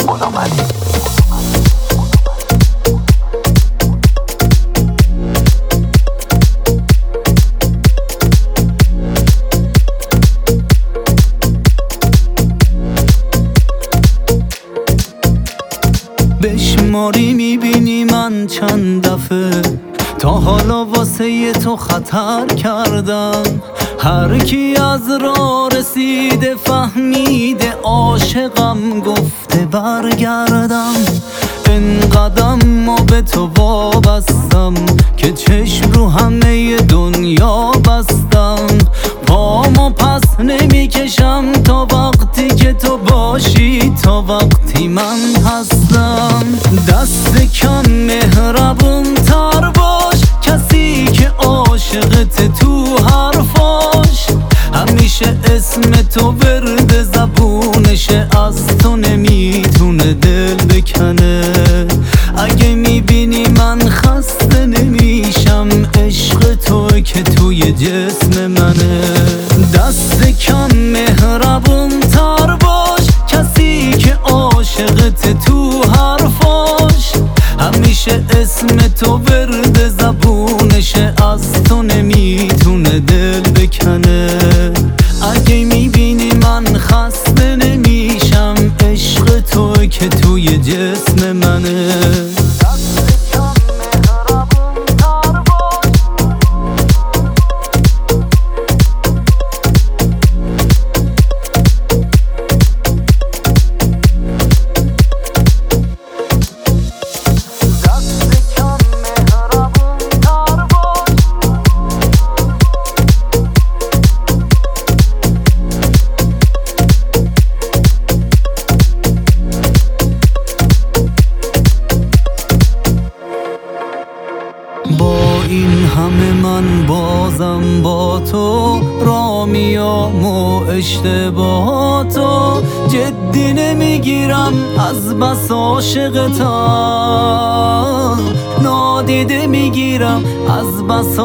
بشماری میبینی من چند دفعه تا حالا واسه تو خطر کردم. هر کی از راه رسیده فهمیده عاشقم گفته برگردم. انقدرم ما به تو وابستم که چشم رو همه دنیا بستم. پامو پس نمیکشم تا وقتی که تو باشی، تا وقتی من هستم. دست کم مهربون تر باش، کسی که عاشقت تو حرفاش. همیشه اسم تو ورد زبونشه، از تو نمیتونه دل بکنه. اگه میبینی من خسته نمیشم، عشق تو که توی جسم منه. دست کم مهربون تر باش، کسی که عاشقت تو حرفاش. همیشه اسم تو ورد زبونشه، از تو نمیتونه دل بکنه. اگه میبینی من خسته نمیشم، عشق تو که توی جسم منه. با این همه من بازم با تو را میام و اشتباه تو جدی نمیگیرم، از بس عاشقتم. نادیده میگیرم از بس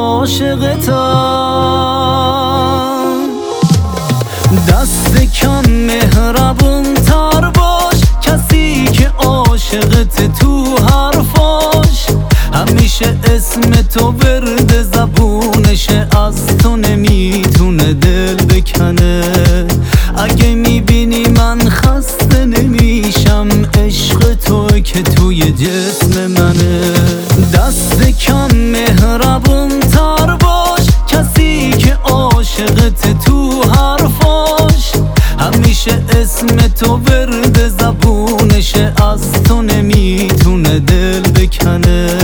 عاشقتم. دست کم مهربون تر باش، کسی که عاشقت تو حرفاش. همیشه اسم تو ورد زبونشه، از تو نمیتونه دل بکنه. اگه میبینی من خسته نمیشم، عشق تو که توی جسم منه. دست کم مهربون تر باش، کسی که عاشقت تو حرفاش. همیشه اسم تو ورد زبونشه، از تو نمیتونه دل بکنه.